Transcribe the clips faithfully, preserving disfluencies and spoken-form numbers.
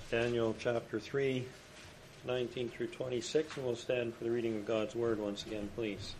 Daniel chapter three, nineteen through twenty-six, and we'll stand for the reading of God's Word once again, please.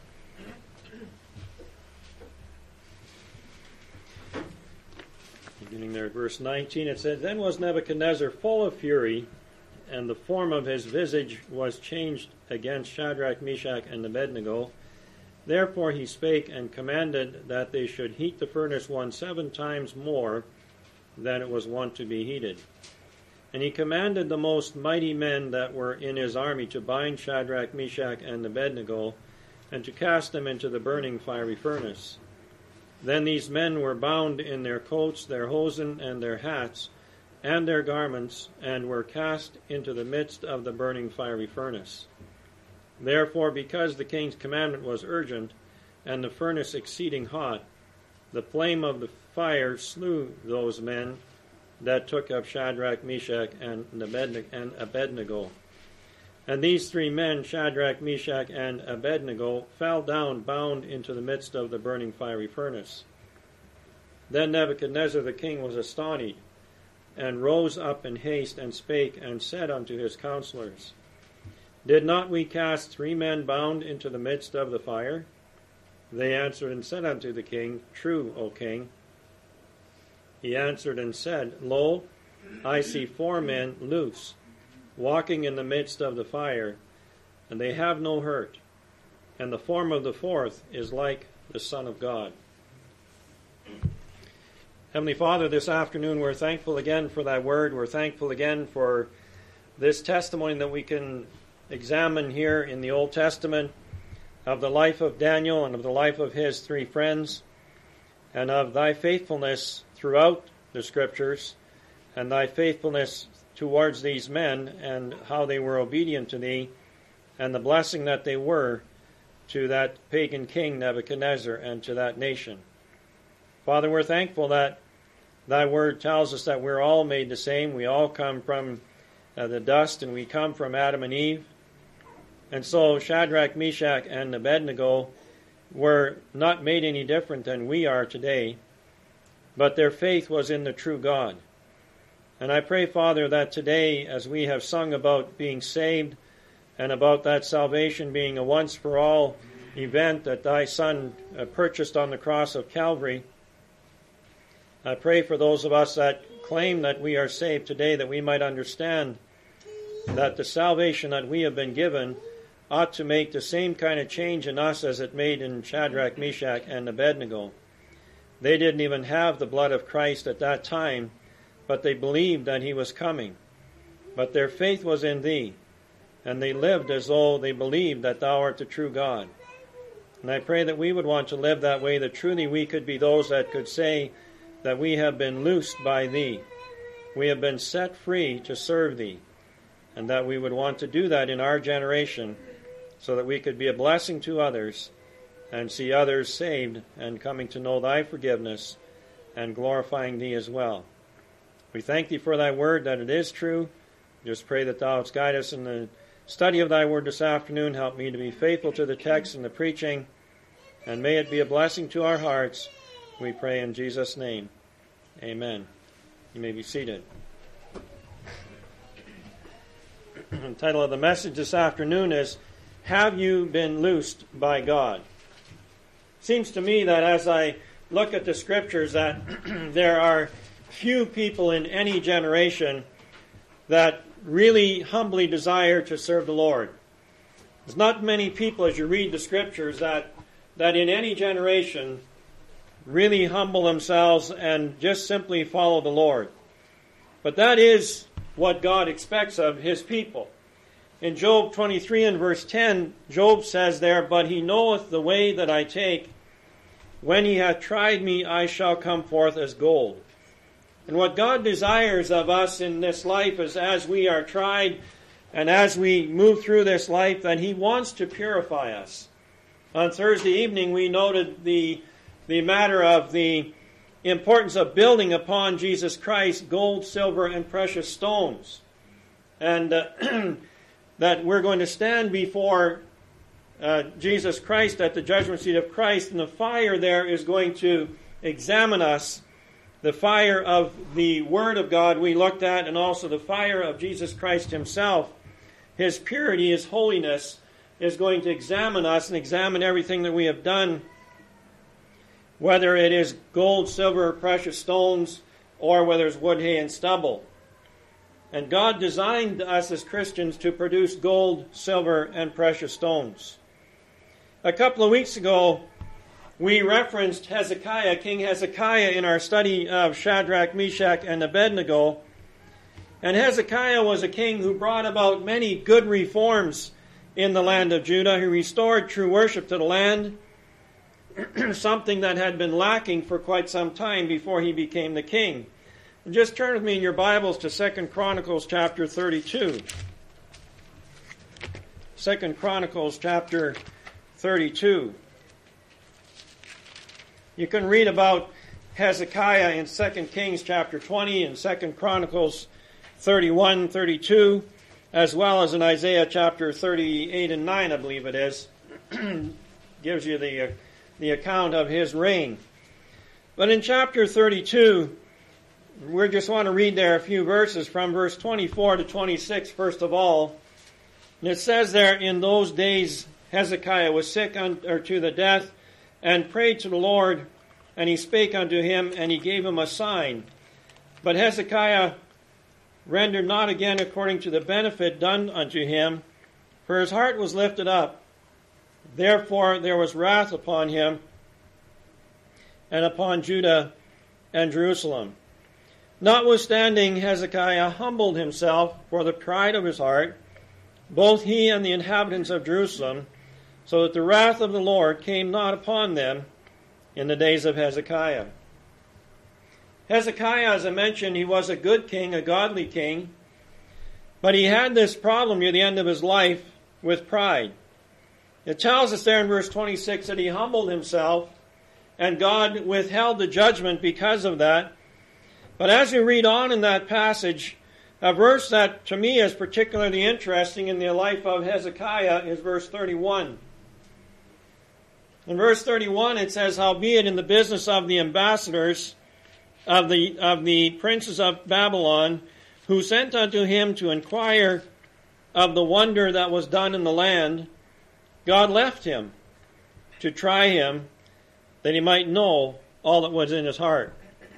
Beginning there at verse nineteen, it says, Then was Nebuchadnezzar full of fury, and the form of his visage was changed against Shadrach, Meshach, and Abednego. Therefore he spake and commanded that they should heat the furnace one seven times more than it was wont to be heated. And he commanded the most mighty men that were in his army to bind Shadrach, Meshach, and Abednego, and to cast them into the burning fiery furnace. Then these men were bound in their coats, their hosen, and their hats, and their garments, and were cast into the midst of the burning fiery furnace. Therefore, because the king's commandment was urgent, and the furnace exceeding hot, the flame of the fire slew those men that took up Shadrach, Meshach, and Abednego. And these three men, Shadrach, Meshach, and Abednego, fell down bound into the midst of the burning fiery furnace. Then Nebuchadnezzar the king was astonished, and rose up in haste, and spake, and said unto his counselors, Did not we cast three men bound into the midst of the fire? They answered and said unto the king, True, O king. He answered and said, Lo, I see four men loose, walking in the midst of the fire, and they have no hurt, and the form of the fourth is like the Son of God. Heavenly Father, this afternoon we're thankful again for thy word. We're thankful again for this testimony that we can examine here in the Old Testament of the life of Daniel and of the life of his three friends, and of thy faithfulness throughout the Scriptures, and thy faithfulness towards these men, and how they were obedient to thee, and the blessing that they were to that pagan king Nebuchadnezzar and to that nation. Father, we're thankful that thy word tells us that we're all made the same. We all come from uh, the dust, and we come from Adam and Eve. And so Shadrach, Meshach, and Abednego were not made any different than we are today, but their faith was in the true God. And I pray, Father, that today, as we have sung about being saved and about that salvation being a once-for-all event that thy Son uh, purchased on the cross of Calvary, I pray for those of us that claim that we are saved today, that we might understand that the salvation that we have been given ought to make the same kind of change in us as it made in Shadrach, Meshach, and Abednego. They didn't even have the blood of Christ at that time, but they believed that he was coming. But their faith was in thee, and they lived as though they believed that thou art the true God. And I pray that we would want to live that way, that truly we could be those that could say that we have been loosed by thee. We have been set free to serve thee, and that we would want to do that in our generation so that we could be a blessing to others and see others saved and coming to know thy forgiveness and glorifying thee as well. We thank thee for thy word, that it is true. Just pray that thou wouldst guide us in the study of thy word this afternoon. Help me to be faithful to the text and the preaching, and may it be a blessing to our hearts. We pray in Jesus' name. Amen. You may be seated. The title of the message this afternoon is, Have You Been Loosed by God? Seems to me that as I look at the Scriptures that there are few people in any generation that really humbly desire to serve the Lord. There's not many people, as you read the Scriptures, that, that in any generation really humble themselves and just simply follow the Lord. But that is what God expects of his people. In Job twenty-three and verse ten, Job says there, But he knoweth the way that I take. When he hath tried me, I shall come forth as gold. And what God desires of us in this life is, as we are tried and as we move through this life, that he wants to purify us. On Thursday evening, we noted the, the matter of the importance of building upon Jesus Christ gold, silver, and precious stones. And uh, that we're going to stand before uh, Jesus Christ at the judgment seat of Christ, and the fire there is going to examine us the fire of the Word of God we looked at, and also the fire of Jesus Christ himself, his purity, his holiness, is going to examine us and examine everything that we have done, whether it is gold, silver, precious stones, or whether it's wood, hay, and stubble. And God designed us as Christians to produce gold, silver, and precious stones. A couple of weeks ago, we referenced Hezekiah, King Hezekiah, in our study of Shadrach, Meshach, and Abednego. And Hezekiah was a king who brought about many good reforms in the land of Judah. He restored true worship to the land, something that had been lacking for quite some time before he became the king. And just turn with me in your Bibles to Second Chronicles chapter thirty-two. Second Chronicles chapter thirty-two. You can read about Hezekiah in Second Kings chapter twenty and Second Chronicles thirty-one, thirty-two, as well as in Isaiah chapter thirty-eight and nine, I believe it is. Gives you the, uh, the account of his reign. But in chapter thirty-two, we just want to read there a few verses from verse twenty-four to twenty-six, first of all. And it says there, in those days Hezekiah was sick unto the death, and prayed to the Lord, and he spake unto him, and he gave him a sign. But Hezekiah rendered not again according to the benefit done unto him, for his heart was lifted up. Therefore there was wrath upon him, and upon Judah and Jerusalem. Notwithstanding, Hezekiah humbled himself for the pride of his heart, both he and the inhabitants of Jerusalem, so that the wrath of the Lord came not upon them in the days of Hezekiah. Hezekiah, as I mentioned, he was a good king, a godly king, but he had this problem near the end of his life with pride. It tells us there in verse twenty-six that he humbled himself, and God withheld the judgment because of that. But as you read on in that passage, a verse that to me is particularly interesting in the life of Hezekiah is verse thirty-one. In verse thirty-one it says, Howbeit in the business of the ambassadors of the of the princes of Babylon, who sent unto him to inquire of the wonder that was done in the land, God left him to try him, that he might know all that was in his heart.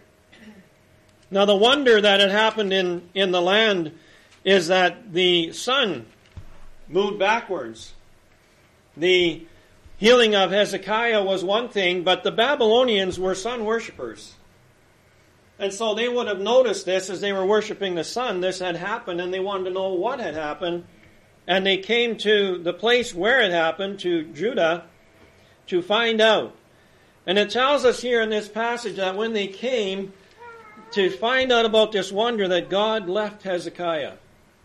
Now the wonder that had happened in, in the land is that the sun moved backwards. The healing of Hezekiah was one thing, but the Babylonians were sun worshippers. And so they would have noticed this as they were worshiping the sun. This had happened, and they wanted to know what had happened. And they came to the place where it happened, to Judah, to find out. And it tells us here in this passage that when they came to find out about this wonder, that God left Hezekiah.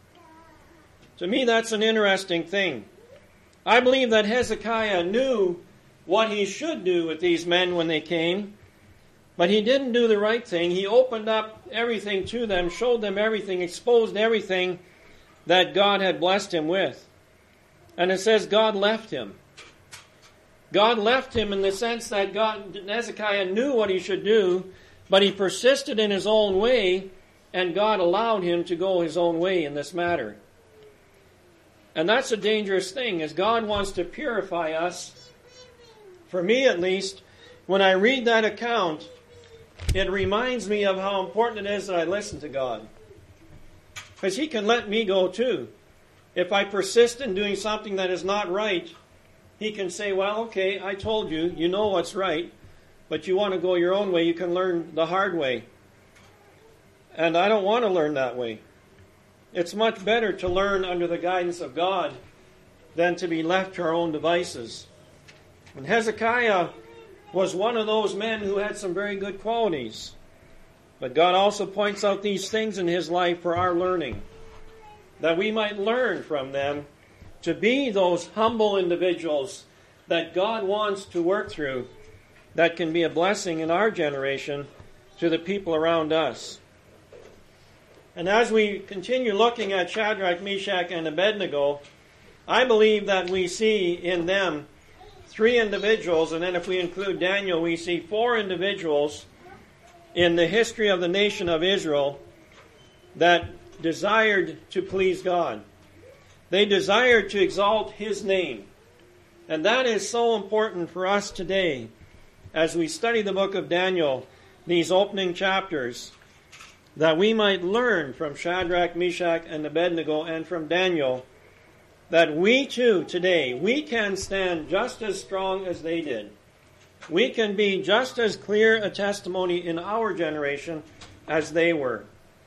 To me, that's an interesting thing. I believe that Hezekiah knew what he should do with these men when they came, but he didn't do the right thing. He opened up everything to them, showed them everything, exposed everything that God had blessed him with. And it says God left him. God left him in the sense that God, Hezekiah knew what he should do, but he persisted in his own way, and God allowed him to go his own way in this matter. And that's a dangerous thing, as God wants to purify us. For me, at least, when I read that account, it reminds me of how important it is that I listen to God. Because he can let me go too. If I persist in doing something that is not right, he can say, well, okay, I told you, you know what's right, but you want to go your own way, you can learn the hard way. And I don't want to learn that way. It's much better to learn under the guidance of God than to be left to our own devices. And Hezekiah was one of those men who had some very good qualities. But God also points out these things in his life for our learning, that we might learn from them to be those humble individuals that God wants to work through, that can be a blessing in our generation to the people around us. And as we continue looking at Shadrach, Meshach, and Abednego, I believe that we see in them three individuals, and then if we include Daniel, we see four individuals in the history of the nation of Israel that desired to please God. They desired to exalt His name. And that is so important for us today as we study the book of Daniel, these opening chapters, that we might learn from Shadrach, Meshach, and Abednego and from Daniel that we too today, we can stand just as strong as they did. We can be just as clear a testimony in our generation as they were.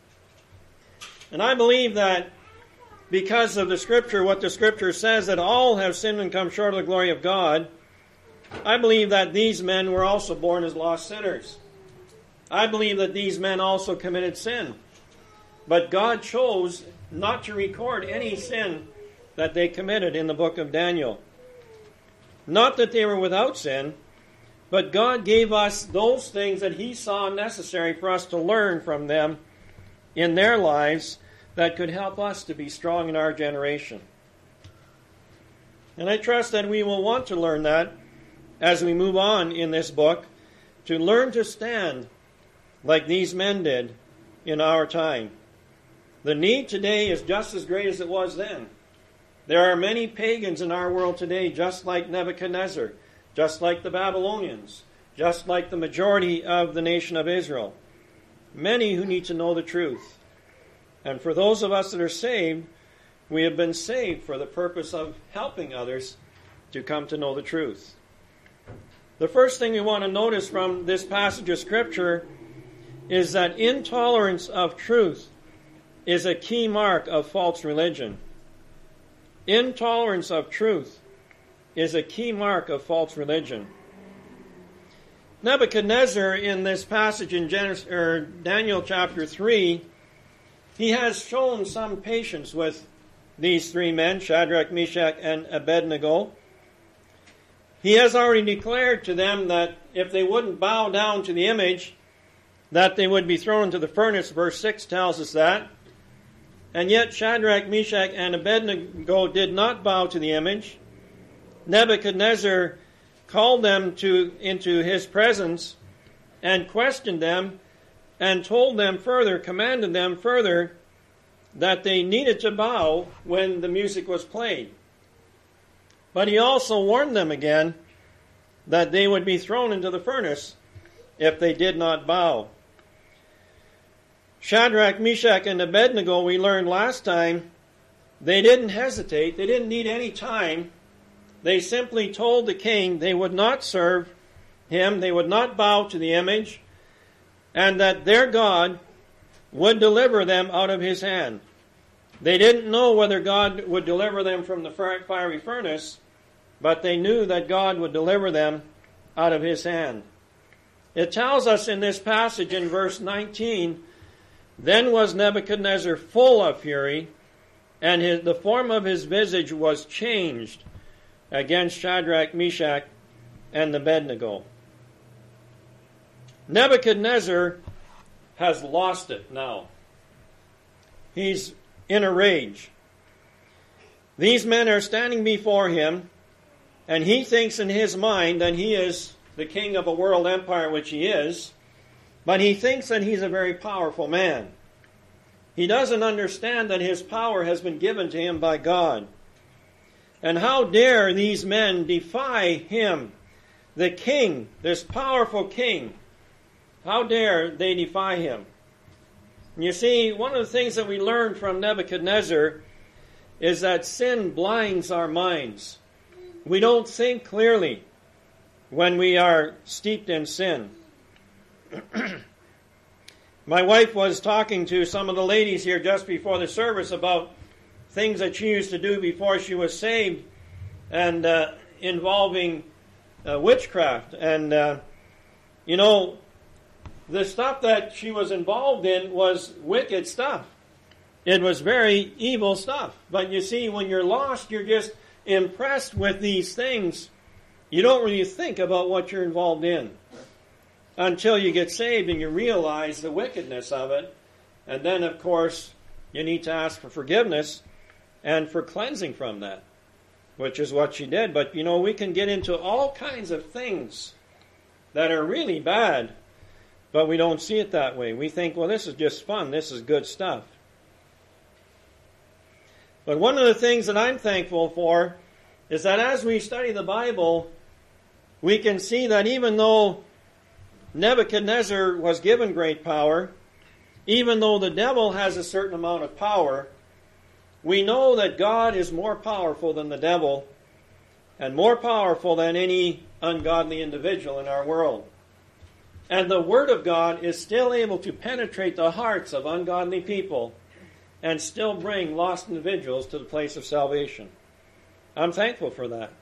And I believe that because of the Scripture, what the Scripture says, that all have sinned and come short of the glory of God, I believe that these men were also born as lost sinners. I believe that these men also committed sin. But God chose not to record any sin that they committed in the book of Daniel. Not that they were without sin, but God gave us those things that He saw necessary for us to learn from them in their lives that could help us to be strong in our generation. And I trust that we will want to learn that as we move on in this book, to learn to stand like these men did in our time. The need today is just as great as it was then. There are many pagans in our world today, just like Nebuchadnezzar, just like the Babylonians, just like the majority of the nation of Israel. Many who need to know the truth. And for those of us that are saved, we have been saved for the purpose of helping others to come to know the truth. The first thing we want to notice from this passage of Scripture is that intolerance of truth is a key mark of false religion. Intolerance of truth is a key mark of false religion. Nebuchadnezzar, in this passage in Genesis, or Daniel chapter three, he has shown some patience with these three men, Shadrach, Meshach, and Abednego. He has already declared to them that if they wouldn't bow down to the image, that they would be thrown into the furnace. Verse six tells us that. And yet Shadrach, Meshach, and Abednego did not bow to the image. Nebuchadnezzar called them to into his presence and questioned them and told them further, commanded them further, that they needed to bow when the music was played. But he also warned them again that they would be thrown into the furnace if they did not bow. Shadrach, Meshach, and Abednego, we learned last time, they didn't hesitate. They didn't need any time. They simply told the king they would not serve him, they would not bow to the image, and that their God would deliver them out of his hand. They didn't know whether God would deliver them from the fiery furnace, but they knew that God would deliver them out of his hand. It tells us in this passage in verse nineteen, then was Nebuchadnezzar full of fury, and his, the form of his visage was changed against Shadrach, Meshach, and Abednego. Nebuchadnezzar has lost it now. He's in a rage. These men are standing before him, and he thinks in his mind that he is the king of a world empire, which he is, but he thinks that he's a very powerful man. He doesn't understand that his power has been given to him by God. And how dare these men defy him, the king, this powerful king? How dare they defy him? And you see, one of the things that we learned from Nebuchadnezzar is that sin blinds our minds. We don't think clearly when we are steeped in sin. My wife was talking to some of the ladies here just before the service about things that she used to do before she was saved, and uh, involving uh, witchcraft. And, uh, you know, the stuff that she was involved in was wicked stuff. It was very evil stuff. But you see, when you're lost, you're just impressed with these things. You don't really think about what you're involved in until you get saved and you realize the wickedness of it. And then, of course, you need to ask for forgiveness and for cleansing from that, which is what she did. But, you know, we can get into all kinds of things that are really bad But we don't see it that way. We think, well, this is just fun. This is good stuff. But one of the things that I'm thankful for is that as we study the Bible, we can see that even though Nebuchadnezzar was given great power, even though the devil has a certain amount of power, we know that God is more powerful than the devil and more powerful than any ungodly individual in our world. And the Word of God is still able to penetrate the hearts of ungodly people and still bring lost individuals to the place of salvation. I'm thankful for that.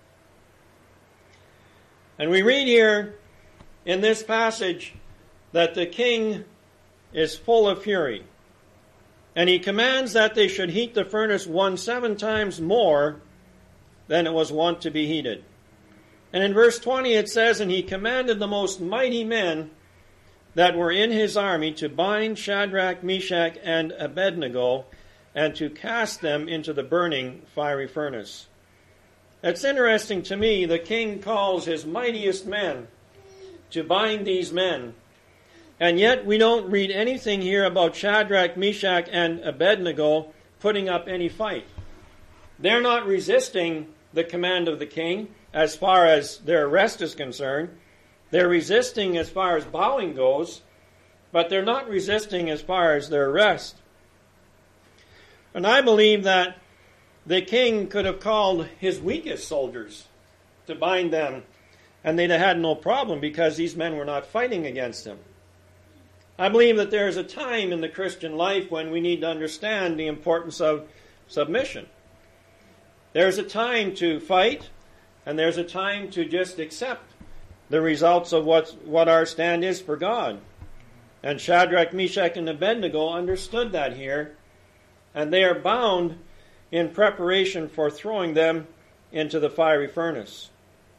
And we read here in this passage that the king is full of fury. And he commands that they should heat the furnace one seven times more than it was wont to be heated. And in verse twenty it says, and he commanded the most mighty men that were in his army to bind Shadrach, Meshach, and Abednego, and to cast them into the burning fiery furnace. It's interesting to me, the king calls his mightiest men to bind these men. And yet we don't read anything here about Shadrach, Meshach, and Abednego putting up any fight. They're not resisting the command of the king as far as their arrest is concerned. They're resisting as far as bowing goes, but they're not resisting as far as their arrest. And I believe that the king could have called his weakest soldiers to bind them, and they'd have had no problem because these men were not fighting against him. I believe that there is a time in the Christian life when we need to understand the importance of submission. There's a time to fight, and there's a time to just accept the results of what, what our stand is for God. And Shadrach, Meshach, and Abednego understood that here, and they are bound in preparation for throwing them into the fiery furnace.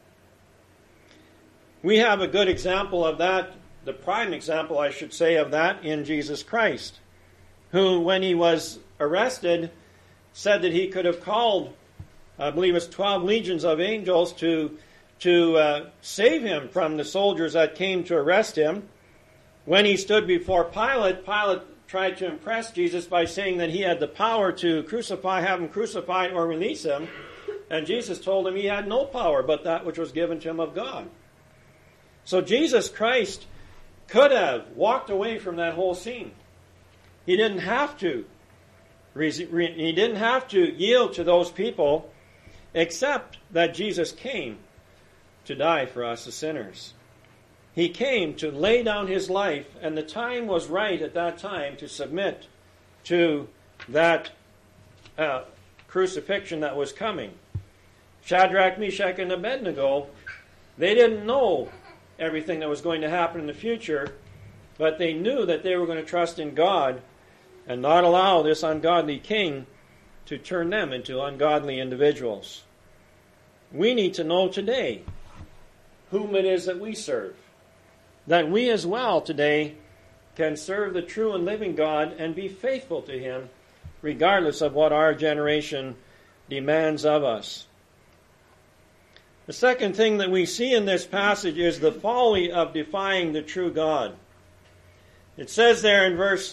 We have a good example of that, the prime example, I should say, of that in Jesus Christ, who, when he was arrested, said that he could have called, I believe it's twelve legions of angels to, to uh, save him from the soldiers that came to arrest him. When he stood before Pilate, Pilate tried to impress Jesus by saying that he had the power to crucify, have him crucified, or release him. And Jesus told him he had no power but that which was given to him of God. So Jesus Christ could have walked away from that whole scene. He didn't have to. He didn't have to yield to those people, except that Jesus came to die for us as sinners. He came to lay down his life, and the time was right at that time to submit to that uh, crucifixion that was coming. Shadrach, Meshach, and Abednego, they didn't know everything that was going to happen in the future, but they knew that they were going to trust in God and not allow this ungodly king to turn them into ungodly individuals. We need to know today whom it is that we serve, that we as well today can serve the true and living God and be faithful to him regardless of what our generation demands of us. The second thing that we see in this passage is the folly of defying the true God. It says there in verse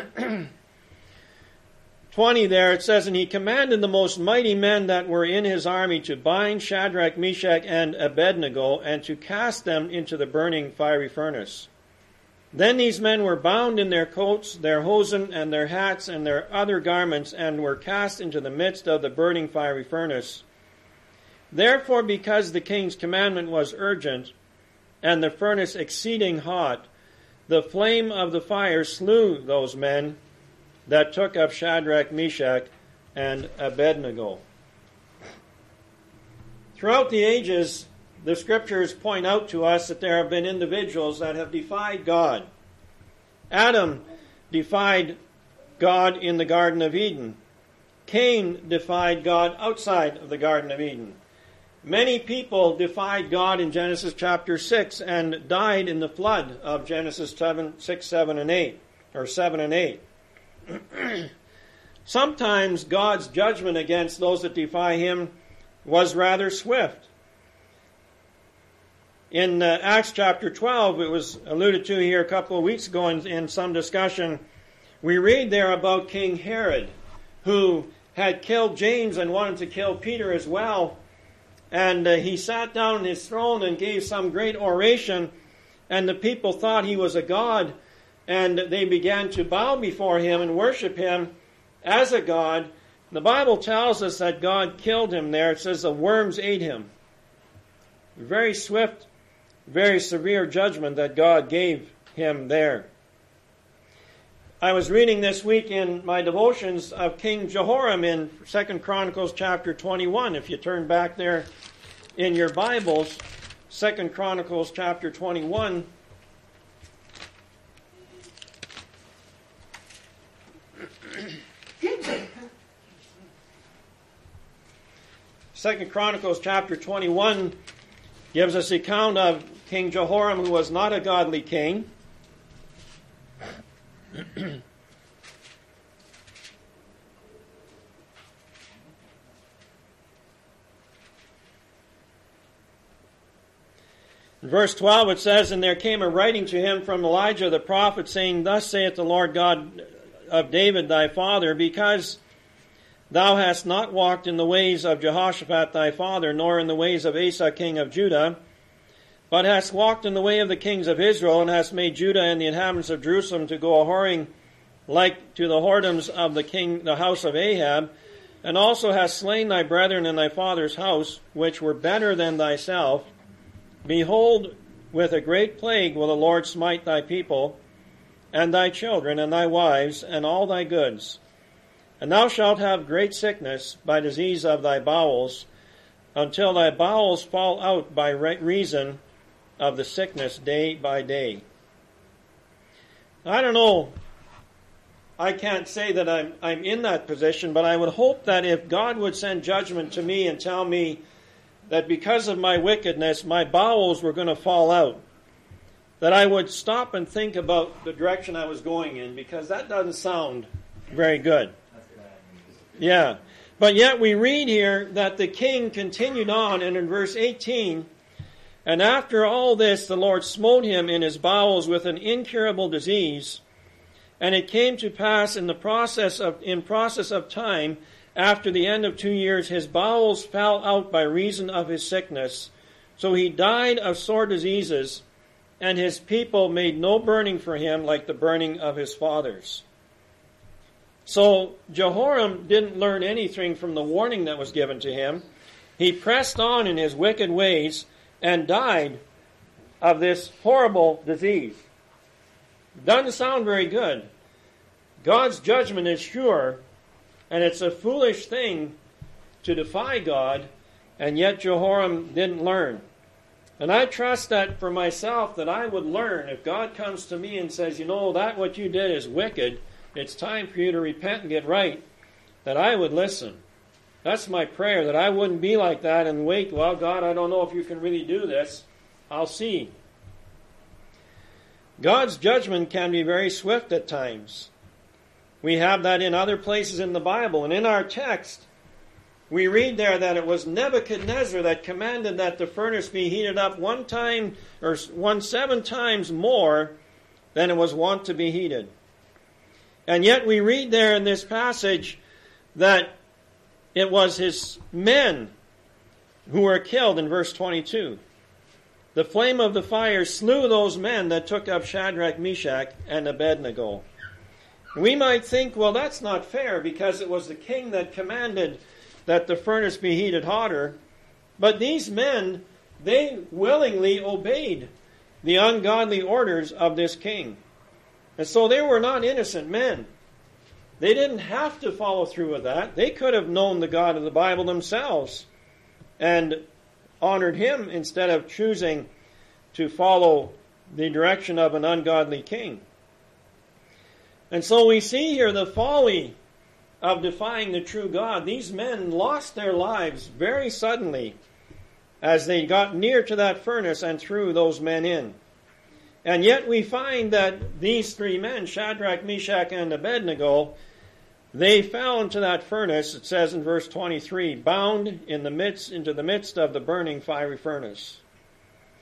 twenty there, it says, and he commanded the most mighty men that were in his army to bind Shadrach, Meshach, and Abednego, and to cast them into the burning fiery furnace. Then these men were bound in their coats, their hosen, and their hats, and their other garments, and were cast into the midst of the burning fiery furnace. Therefore, because the king's commandment was urgent, and the furnace exceeding hot, the flame of the fire slew those men that took up Shadrach, Meshach, and Abednego. Throughout the ages, the Scriptures point out to us that there have been individuals that have defied God. Adam defied God in the Garden of Eden. Cain defied God outside of the Garden of Eden. Many people defied God in Genesis chapter six and died in the flood of Genesis seven, six, seven, and eight, or seven and eight. Sometimes God's judgment against those that defy him was rather swift. In uh, Acts chapter twelve, it was alluded to here a couple of weeks ago in, in some discussion, we read there about King Herod, who had killed James and wanted to kill Peter as well. And uh, he sat down on his throne and gave some great oration, and the people thought he was a god, and they began to bow before him and worship him as a god. The Bible tells us that God killed him there. It says the worms ate him. Very swift, very severe judgment that God gave him there. I was reading this week in my devotions of King Jehoram in Second Chronicles chapter twenty-one. If you turn back there in your Bibles, Second Chronicles chapter twenty-one. Second Chronicles chapter twenty-one gives us the account of King Jehoram, who was not a godly king. In verse twelve it says, "And there came a writing to him from Elijah the prophet, saying, Thus saith the Lord God of David thy father, because thou hast not walked in the ways of Jehoshaphat thy father, nor in the ways of Asa king of Judah, but hast walked in the way of the kings of Israel, and hast made Judah and the inhabitants of Jerusalem to go a-whoring like to the whoredoms of the king, the house of Ahab, and also hast slain thy brethren in thy father's house, which were better than thyself. Behold, with a great plague will the Lord smite thy people, and thy children, and thy wives, and all thy goods. And thou shalt have great sickness by disease of thy bowels, until thy bowels fall out by reason of the sickness day by day." I don't know, I can't say that I'm, I'm in that position, but I would hope that if God would send judgment to me and tell me that because of my wickedness, my bowels were going to fall out, that I would stop and think about the direction I was going in, because that doesn't sound very good. Yeah. But yet we read here that the king continued on, and in verse eighteen, "And after all this the Lord smote him in his bowels with an incurable disease, and it came to pass in the process of in process of time, after the end of two years, his bowels fell out by reason of his sickness. So he died of sore diseases, and his people made no burning for him like the burning of his fathers." So Jehoram didn't learn anything from the warning that was given to him. He pressed on in his wicked ways and died of this horrible disease. Doesn't sound very good. God's judgment is sure, and it's a foolish thing to defy God, and yet Jehoram didn't learn. And I trust that for myself, that I would learn. If God comes to me and says, you know, that what you did is wicked, it's time for you to repent and get right, that I would listen. That's my prayer, that I wouldn't be like that and wait, well, God, I don't know if you can really do this. I'll see. God's judgment can be very swift at times. We have that in other places in the Bible. And in our text, we read there that it was Nebuchadnezzar that commanded that the furnace be heated up one time, or one seven times more than it was wont to be heated. And yet we read there in this passage that it was his men who were killed in verse twenty-two. "The flame of the fire slew those men that took up Shadrach, Meshach, and Abednego." We might think, well, that's not fair, because it was the king that commanded that the furnace be heated hotter. But these men, they willingly obeyed the ungodly orders of this king. And so they were not innocent men. They didn't have to follow through with that. They could have known the God of the Bible themselves and honored him instead of choosing to follow the direction of an ungodly king. And so we see here the folly of defying the true God. These men lost their lives very suddenly as they got near to that furnace and threw those men in. And yet we find that these three men, Shadrach, Meshach, and Abednego, they fell into that furnace, it says in verse twenty-three, bound in the midst, into the midst of the burning fiery furnace.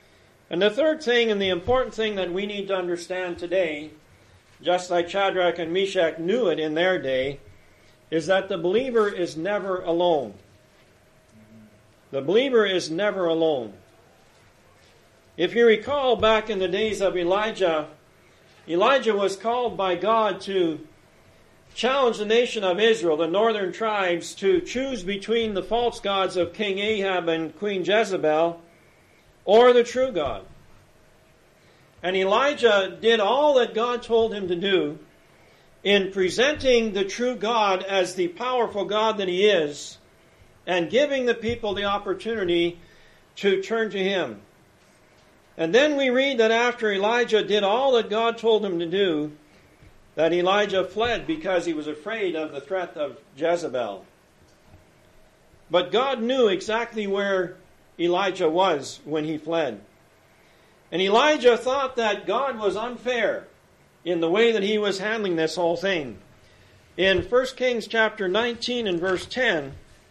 And the third thing, and the important thing that we need to understand today, just like Shadrach and Meshach knew it in their day, is that the believer is never alone. The believer is never alone. If you recall back in the days of Elijah, Elijah was called by God to challenge the nation of Israel, the northern tribes, to choose between the false gods of King Ahab and Queen Jezebel or the true God. And Elijah did all that God told him to do in presenting the true God as the powerful God that he is and giving the people the opportunity to turn to him. And then we read that after Elijah did all that God told him to do, that Elijah fled because he was afraid of the threat of Jezebel. But God knew exactly where Elijah was when he fled. And Elijah thought that God was unfair in the way that he was handling this whole thing. In First Kings chapter nineteen and verse ten,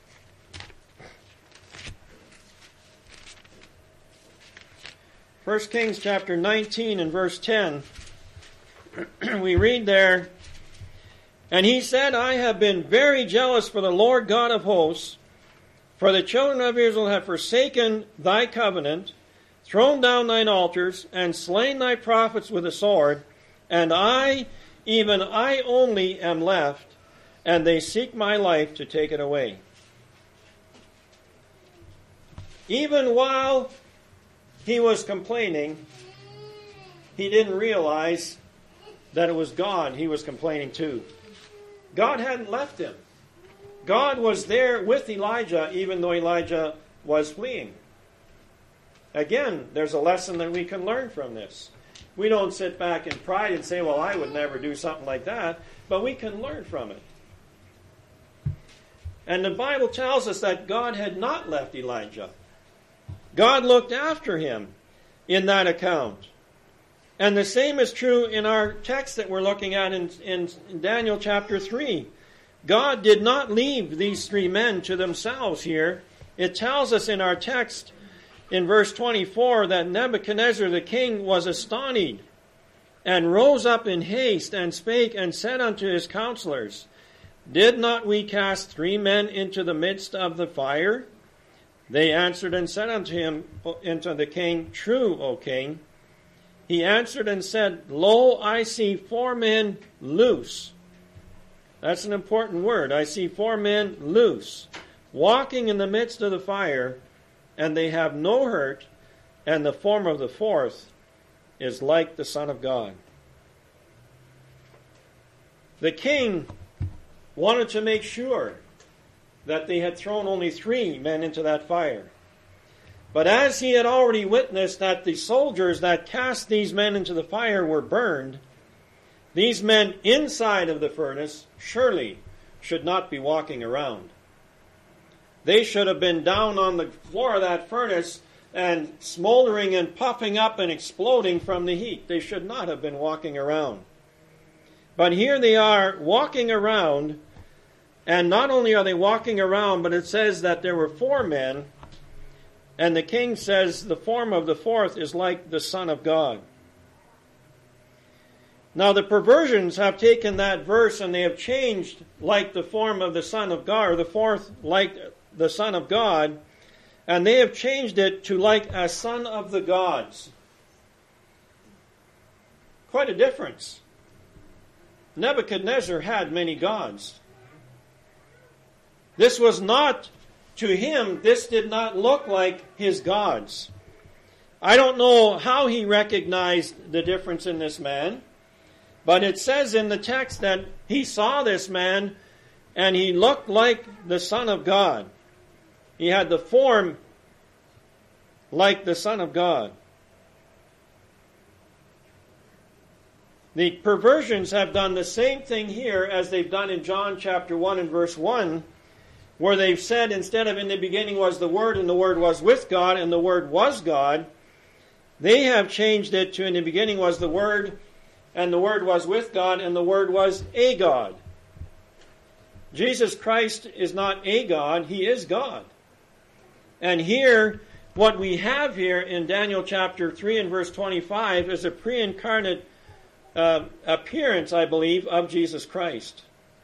First Kings chapter nineteen and verse ten, we read there, "And he said, I have been very jealous for the Lord God of hosts, for the children of Israel have forsaken thy covenant, thrown down thine altars, and slain thy prophets with the sword, and I, even I only, am left, and they seek my life to take it away." Even while he was complaining, he didn't realize that it was God he was complaining to. God hadn't left him. God was there with Elijah, even though Elijah was fleeing. Again, there's a lesson that we can learn from this. We don't sit back in pride and say, well, I would never do something like that, but we can learn from it. And the Bible tells us that God had not left Elijah. God looked after him in that account. And the same is true in our text that we're looking at in, in, in Daniel chapter three. God did not leave these three men to themselves here. It tells us in our text in verse twenty-four that Nebuchadnezzar the king was astonished and rose up in haste and spake and said unto his counselors, Did not we cast three men into the midst of the fire? They answered and said unto him, unto the king, True, O king. He answered and said, Lo, I see four men loose. That's an important word. I see four men loose, walking in the midst of the fire, and they have no hurt, and the form of the fourth is like the Son of God. The king wanted to make sure that they had thrown only three men into that fire. But as he had already witnessed that the soldiers that cast these men into the fire were burned, these men inside of the furnace surely should not be walking around. They should have been down on the floor of that furnace and smoldering and puffing up and exploding from the heat. They should not have been walking around. But here they are walking around, and not only are they walking around, but it says that there were four men, and the king says the form of the fourth is like the Son of God. Now the perversions have taken that verse and they have changed like the form of the Son of God, or the fourth like the Son of God, and they have changed it to like a son of the gods. Quite a difference. Nebuchadnezzar had many gods. This was not, to him, this did not look like his gods. I don't know how he recognized the difference in this man, but it says in the text that he saw this man and he looked like the Son of God. He had the form like the Son of God. The perversions have done the same thing here as they've done in John chapter one and verse one, where they've said instead of in the beginning was the Word and the Word was with God and the Word was God, they have changed it to in the beginning was the Word and the Word was with God and the Word was a God. Jesus Christ is not a God, He is God. And here what we have here in Daniel chapter three and verse twenty-five is a pre-incarnate uh, appearance, I believe, of Jesus Christ,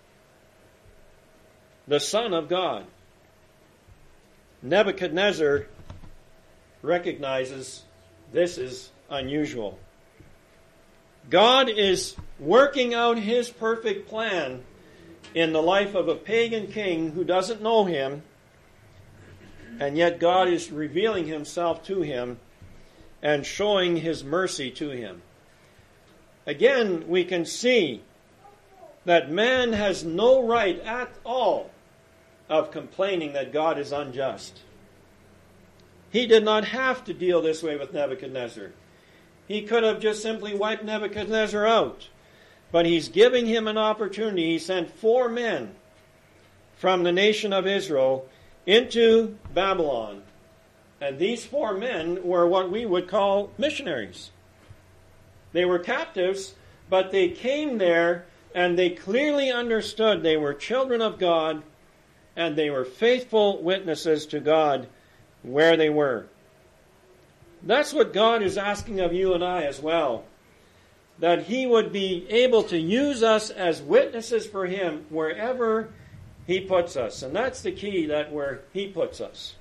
the Son of God. Nebuchadnezzar recognizes this is unusual. God is working out his perfect plan in the life of a pagan king who doesn't know him, and yet God is revealing himself to him and showing his mercy to him. Again, we can see that man has no right at all of complaining that God is unjust. He did not have to deal this way with Nebuchadnezzar. He could have just simply wiped Nebuchadnezzar out. But he's giving him an opportunity. He sent four men from the nation of Israel into Babylon. And these four men were what we would call missionaries. They were captives, but they came there and they clearly understood they were children of God and they were faithful witnesses to God where they were. That's what God is asking of you and I as well. That He would be able to use us as witnesses for Him wherever He puts us. And that's the key, that where He puts us.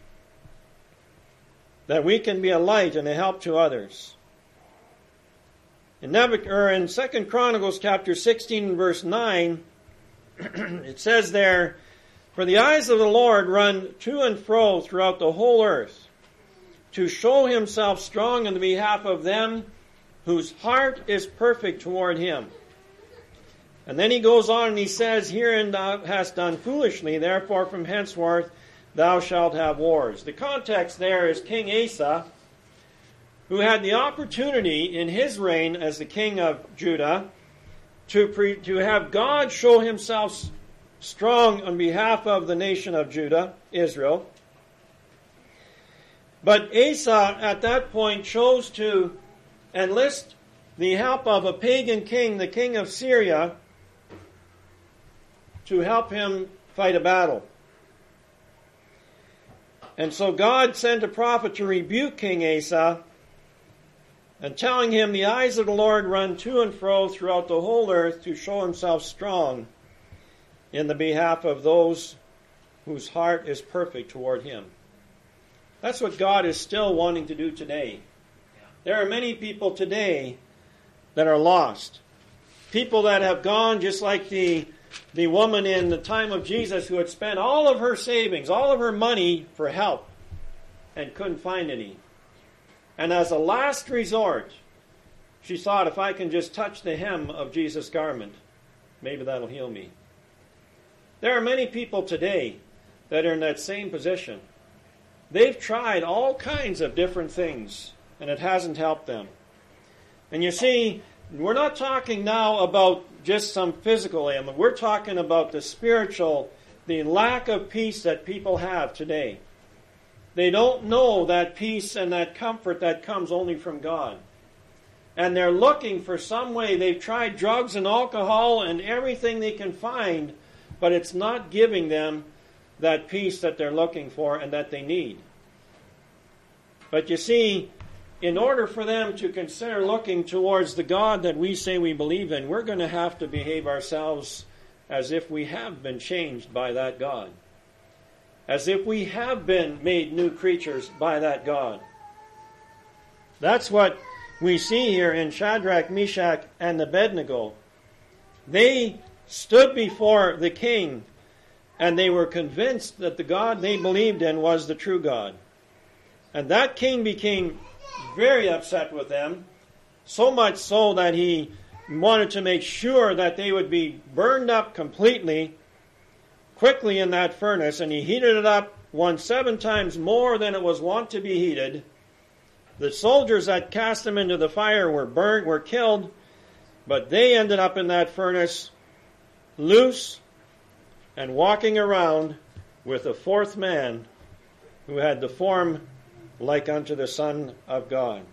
That we can be a light and a help to others. In, Nebuch- or in Second Chronicles chapter sixteen verse nine, it says there, "For the eyes of the Lord run to and fro throughout the whole earth, to show Himself strong in the behalf of them whose heart is perfect toward Him." And then he goes on and he says, "Herein thou hast done foolishly, therefore from henceforth thou shalt have wars." The context there is King Asa, who had the opportunity in his reign as the king of Judah to, pre- to have God show Himself strong on behalf of the nation of Judah, Israel. But Asa at that point chose to enlist the help of a pagan king, the king of Syria, to help him fight a battle. And so God sent a prophet to rebuke King Asa, and telling him, "The eyes of the Lord run to and fro throughout the whole earth to show Himself strong in the behalf of those whose heart is perfect toward Him." That's what God is still wanting to do today. There are many people today that are lost. People that have gone just like the, the woman in the time of Jesus who had spent all of her savings, all of her money for help and couldn't find any. And as a last resort, she thought, if I can just touch the hem of Jesus' garment, maybe that'll heal me. There are many people today that are in that same position. They've tried all kinds of different things, and it hasn't helped them. And you see, we're not talking now about just some physical ailment. We're talking about the spiritual, the lack of peace that people have today. They don't know that peace and that comfort that comes only from God. And they're looking for some way. They've tried drugs and alcohol and everything they can find, but it's not giving them that peace that they're looking for and that they need. But you see, in order for them to consider looking towards the God that we say we believe in, we're going to have to behave ourselves as if we have been changed by that God. As if we have been made new creatures by that God. That's what we see here in Shadrach, Meshach, and Abednego. They stood before the king, and they were convinced that the God they believed in was the true God. And that king became very upset with them, so much so that he wanted to make sure that they would be burned up completely, quickly in that furnace, and he heated it up one seven times more than it was wont to be heated. The soldiers that cast them into the fire were burned, were killed, but they ended up in that furnace loose and walking around with a fourth man who had the form like unto the Son of God.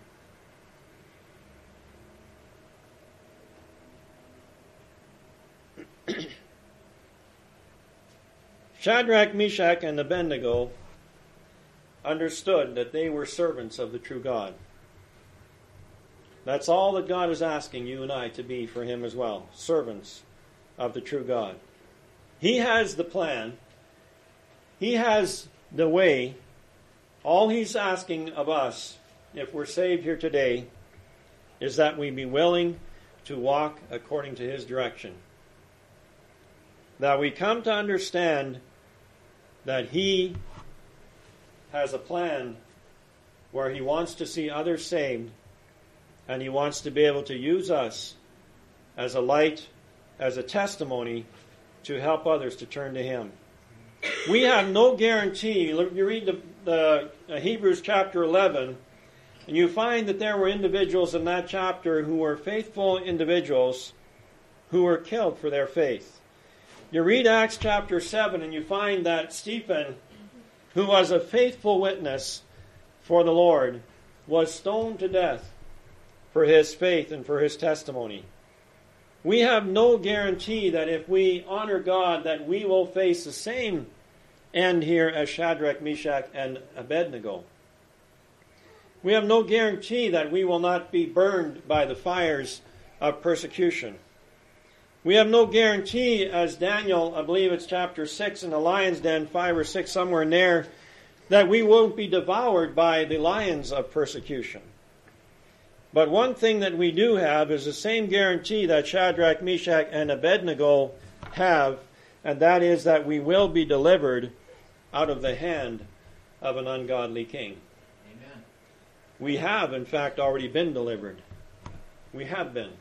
Shadrach, Meshach, and Abednego understood that they were servants of the true God. That's all that God is asking you and I to be for Him as well, servants of the true God. He has the plan. He has the way. All He's asking of us, if we're saved here today, is that we be willing to walk according to His direction. That we come to understand that He has a plan where He wants to see others saved, and He wants to be able to use us as a light, as a testimony to help others to turn to Him. We have no guarantee. You read the, the uh, Hebrews chapter eleven, and you find that there were individuals in that chapter who were faithful individuals who were killed for their faith. You read Acts chapter seven, and you find that Stephen, who was a faithful witness for the Lord, was stoned to death for his faith and for his testimony. We have no guarantee that if we honor God, that we will face the same end here as Shadrach, Meshach, and Abednego. We have no guarantee that we will not be burned by the fires of persecution. We have no guarantee, as Daniel, I believe it's chapter six in the lion's den, five or six, somewhere in there, that we won't be devoured by the lions of persecution. But one thing that we do have is the same guarantee that Shadrach, Meshach, and Abednego have, and that is that we will be delivered out of the hand of an ungodly king. Amen. We have, in fact, already been delivered. We have been.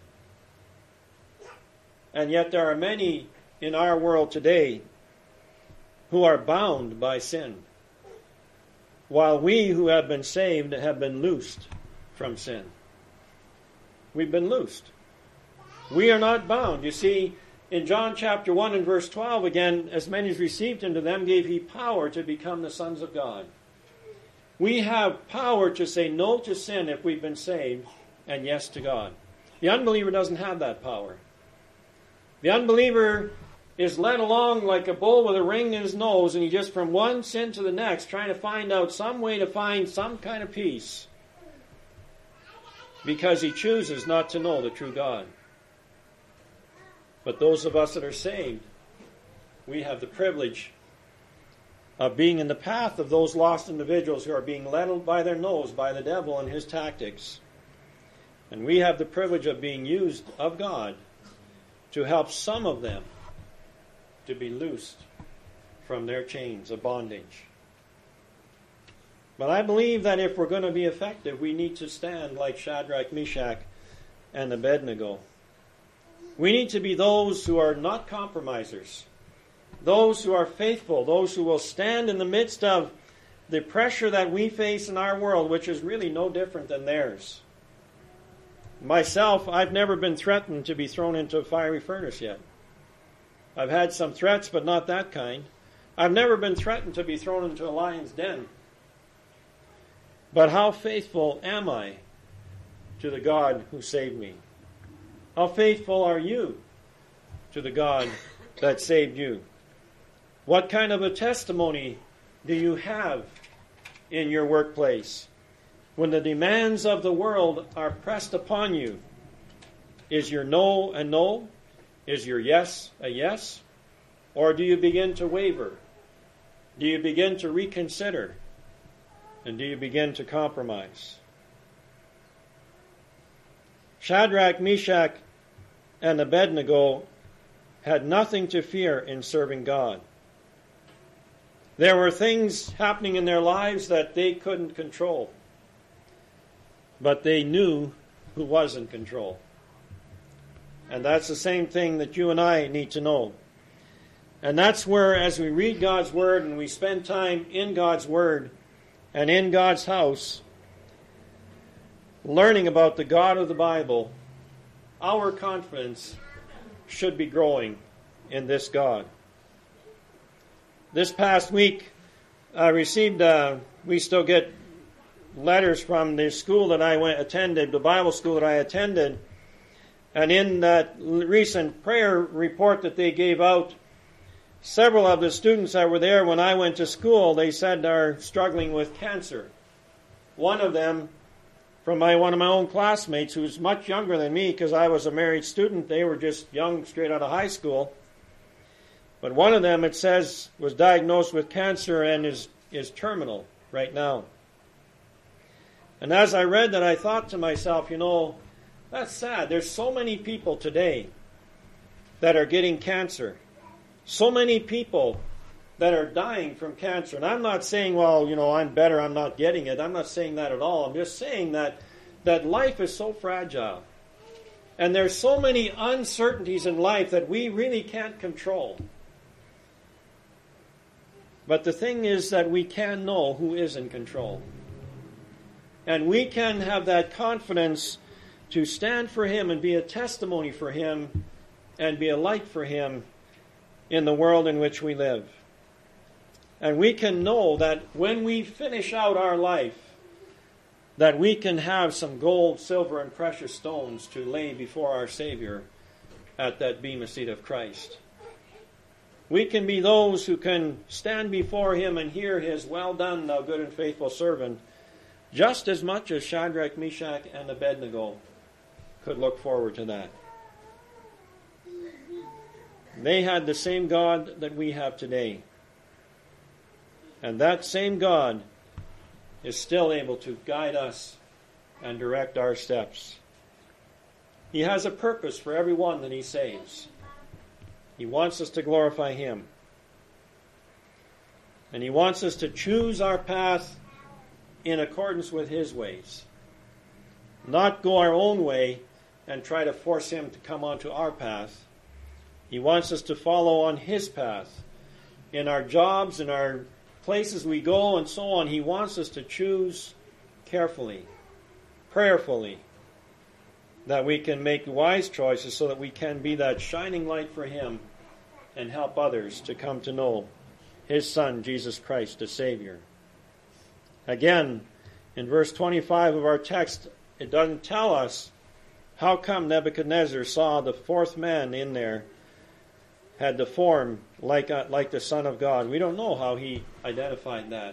And yet there are many in our world today who are bound by sin, while we who have been saved have been loosed from sin. We've been loosed. We are not bound. You see, in John chapter one and verse twelve, again, as many as received him, to them gave he power to become the sons of God. We have power to say no to sin if we've been saved, and yes to God. The unbeliever doesn't have that power. The unbeliever is led along like a bull with a ring in his nose, and he just from one sin to the next, trying to find out some way to find some kind of peace, because he chooses not to know the true God. But those of us that are saved, we have the privilege of being in the path of those lost individuals who are being led by their nose by the devil and his tactics. And we have the privilege of being used of God to help some of them to be loosed from their chains of bondage. But I believe that if we're going to be effective, we need to stand like Shadrach, Meshach, and Abednego. We need to be those who are not compromisers, those who are faithful, those who will stand in the midst of the pressure that we face in our world, which is really no different than theirs. Myself, I've never been threatened to be thrown into a fiery furnace yet. I've had some threats, but not that kind. I've never been threatened to be thrown into a lion's den. But how faithful am I to the God who saved me? How faithful are you to the God that saved you? What kind of a testimony do you have in your workplace? When the demands of the world are pressed upon you, is your no a no? Is your yes a yes? Or do you begin to waver? Do you begin to reconsider? And do you begin to compromise? Shadrach, Meshach, and Abednego had nothing to fear in serving God. There were things happening in their lives that they couldn't control. But they knew who was in control. And that's the same thing that you and I need to know. And that's where, as we read God's Word and we spend time in God's Word and in God's house, learning about the God of the Bible, our confidence should be growing in this God. This past week, I received, uh, we still get letters from the school that I went attended, the Bible school that I attended, and in that recent prayer report that they gave out, Several of the students that were there when I went to school, they said are struggling with cancer. One of them, from my one of my own classmates, who's much younger than me because I was a married student, they were just young, straight out of high school. But one of them, it says, was diagnosed with cancer and is, is terminal right now. And as I read that, I thought to myself, you know, that's sad. There's so many people today that are getting cancer. So many people that are dying from cancer. And I'm not saying, well, you know, I'm better, I'm not getting it. I'm not saying that at all. I'm just saying that, that life is so fragile. And there's so many uncertainties in life that we really can't control. But the thing is that we can know who is in control. And we can have that confidence to stand for Him and be a testimony for Him and be a light for Him in the world in which we live. And we can know that when we finish out our life, that we can have some gold, silver, and precious stones to lay before our Savior at that bema seat of Christ. We can be those who can stand before Him and hear His, "Well done, thou good and faithful servant," just as much as Shadrach, Meshach, and Abednego could look forward to that. They had the same God that we have today. And that same God is still able to guide us and direct our steps. He has a purpose for every one that He saves. He wants us to glorify Him. And He wants us to choose our path in accordance with His ways. Not go our own way and try to force Him to come onto our path. He wants us to follow on His path. In our jobs, in our places we go, and so on, He wants us to choose carefully, prayerfully, that we can make wise choices so that we can be that shining light for Him and help others to come to know His Son, Jesus Christ, as Savior. Again, in verse twenty-five of our text, it doesn't tell us how come Nebuchadnezzar saw the fourth man in there had the form like, a, like the Son of God. We don't know how he identified that.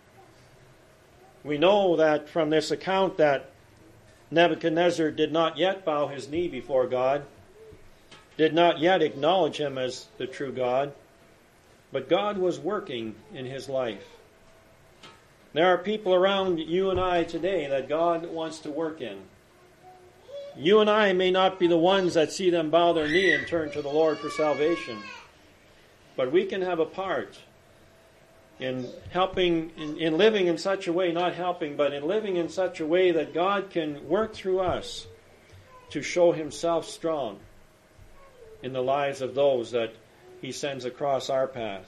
We know that from this account that Nebuchadnezzar did not yet bow his knee before God, did not yet acknowledge Him as the true God, but God was working in his life. There are people around you and I today that God wants to work in. You and I may not be the ones that see them bow their knee and turn to the Lord for salvation, but we can have a part in helping, in, in living in such a way, not helping, but in living in such a way that God can work through us to show Himself strong in the lives of those that He sends across our path.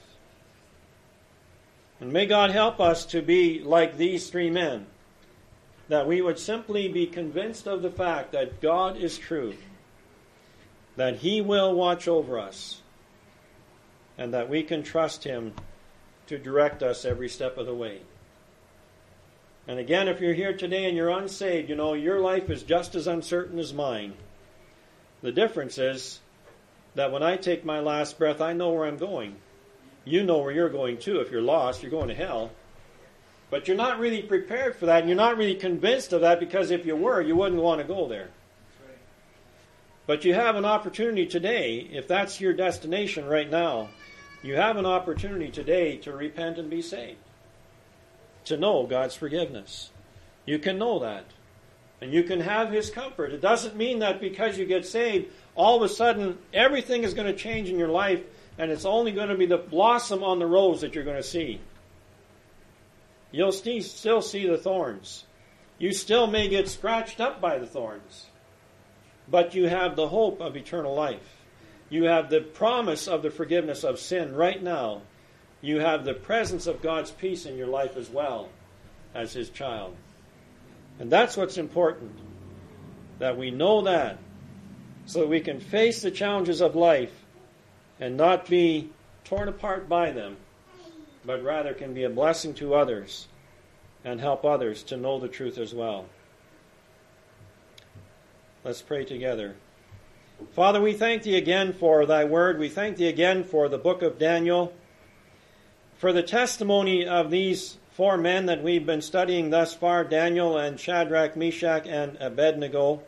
And may God help us to be like these three men, that we would simply be convinced of the fact that God is true, that He will watch over us, and that we can trust Him to direct us every step of the way. And again, if you're here today and you're unsaved, you know, your life is just as uncertain as mine. The difference is that when I take my last breath, I know where I'm going. You know where you're going too. If you're lost, you're going to hell. But you're not really prepared for that, and you're not really convinced of that, because if you were, you wouldn't want to go there. Right. But you have an opportunity today, if that's your destination right now, you have an opportunity today to repent and be saved, to know God's forgiveness. You can know that, and you can have His comfort. It doesn't mean that because you get saved, all of a sudden everything is going to change in your life, and it's only going to be the blossom on the rose that you're going to see. You'll still see the thorns. You still may get scratched up by the thorns. But you have the hope of eternal life. You have the promise of the forgiveness of sin right now. You have the presence of God's peace in your life as well as His child. And that's what's important, that we know that, so that we can face the challenges of life and not be torn apart by them, but rather can be a blessing to others and help others to know the truth as well. Let's pray together. Father, we thank thee again for thy word. We thank thee again for the book of Daniel, for the testimony of these four men that we've been studying thus far, Daniel and Shadrach, Meshach, and Abednego,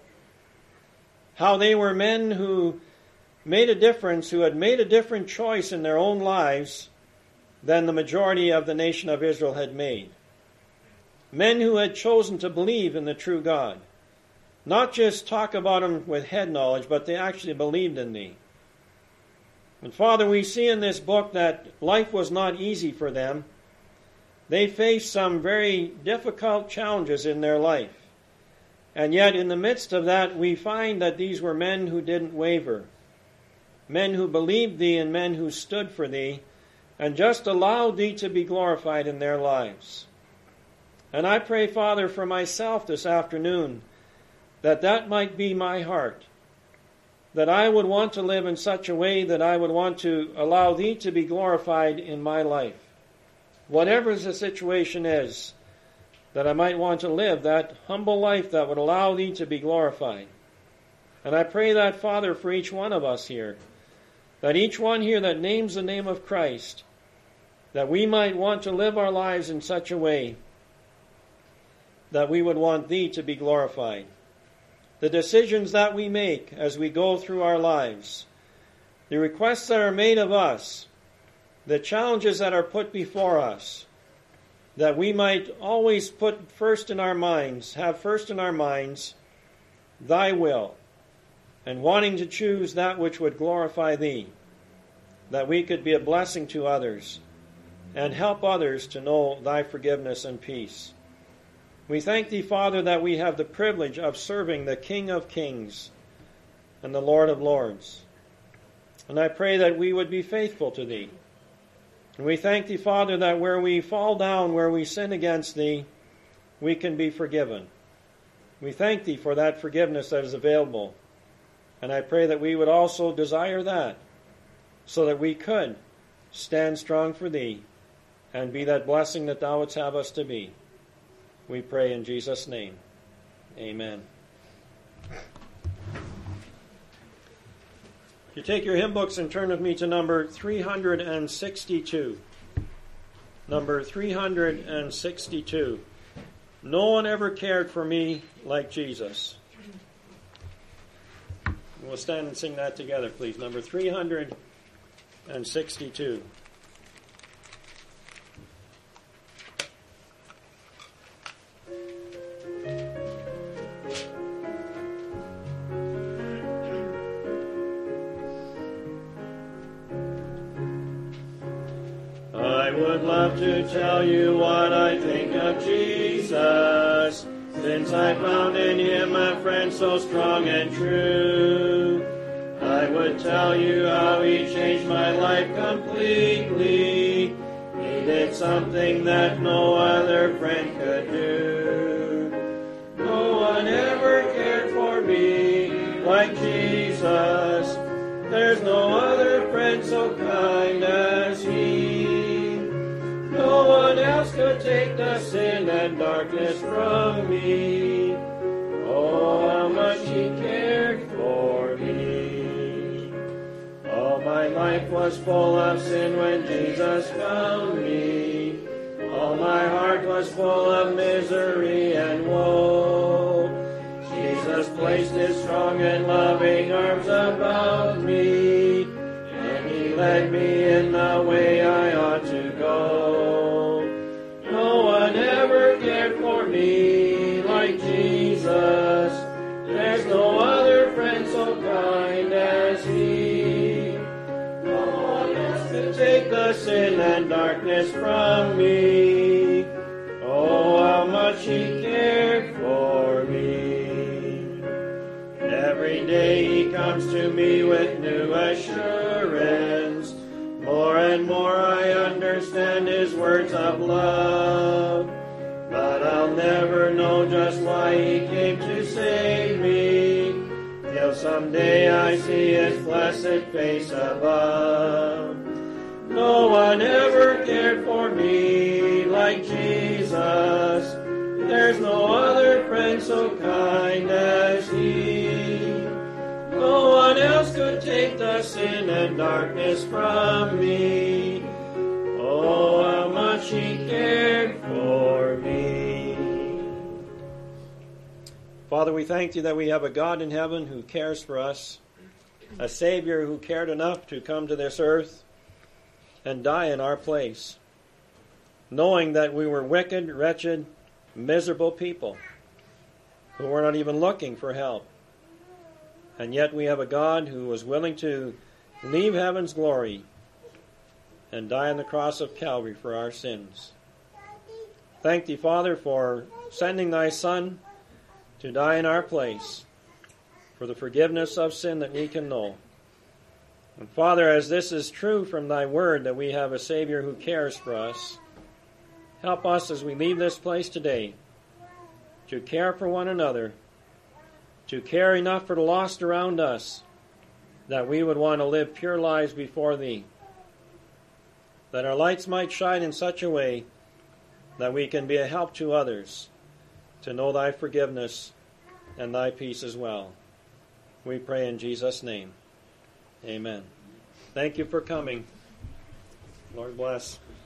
how they were men who made a difference, who had made a different choice in their own lives than the majority of the nation of Israel had made. Men who had chosen to believe in the true God. Not just talk about him with head knowledge, but they actually believed in thee. And Father, we see in this book that life was not easy for them. They faced some very difficult challenges in their life. And yet in the midst of that, we find that these were men who didn't waver. Men who believed thee and men who stood for thee, and just allowed thee to be glorified in their lives. And I pray, Father, for myself this afternoon, that that might be my heart, that I would want to live in such a way that I would want to allow thee to be glorified in my life. Whatever the situation is, that I might want to live that humble life that would allow thee to be glorified. And I pray that, Father, for each one of us here, that each one here that names the name of Christ, that we might want to live our lives in such a way that we would want thee to be glorified. The decisions that we make as we go through our lives, the requests that are made of us, the challenges that are put before us, that we might always put first in our minds, have first in our minds, thy will, and wanting to choose that which would glorify thee, that we could be a blessing to others and help others to know thy forgiveness and peace. We thank thee, Father, that we have the privilege of serving the King of Kings and the Lord of Lords. And I pray that we would be faithful to thee. And we thank thee, Father, that where we fall down, where we sin against thee, we can be forgiven. We thank thee for that forgiveness that is available. And I pray that we would also desire that, so that we could stand strong for thee and be that blessing that thou wouldst have us to be. We pray in Jesus' name. Amen. You take your hymn books and turn with me to number three hundred sixty-two. Number three hundred sixty-two. No one ever cared for me like Jesus. We'll stand and sing that together, please. Number three hundred sixty-two. I would love to tell you what I think of Jesus, since I found in him a friend so strong and true. I would tell you how he changed my life completely. He did something that no other friend could do. No one ever cared for me like Jesus. There's no other friend so kind as he. No one else could take the sin and darkness from me. Oh, how much he cared for me. All my life was full of sin when Jesus found me. All my heart was full of misery and woe. Jesus placed his strong and loving arms about me, and he led me in the way I ought to go. No one ever cared for me like Jesus. There's no other friend so kind as he. No one else could take the sin and darkness from me. Oh, how much he cared for me. Every day he comes to me with new assurance. More and more I understand his words of love. But I'll never know just why he came to save me, till someday I see his blessed face above. No one ever cared for me like Jesus. There's no other friend so kind as he. No one else could take the sin and darkness from me. Oh, how much he cared for me. Father, we thank you that we have a God in heaven who cares for us, a Savior who cared enough to come to this earth and die in our place, knowing that we were wicked, wretched, miserable people who were not even looking for help. And yet we have a God who was willing to leave heaven's glory and die on the cross of Calvary for our sins. Thank thee, Father, for sending thy Son to die in our place for the forgiveness of sin that we can know. And Father, as this is true from thy word that we have a Savior who cares for us, help us as we leave this place today to care for one another, to care enough for the lost around us, that we would want to live pure lives before thee, that our lights might shine in such a way that we can be a help to others to know thy forgiveness and thy peace as well. We pray in Jesus' name. Amen. Thank you for coming. Lord bless.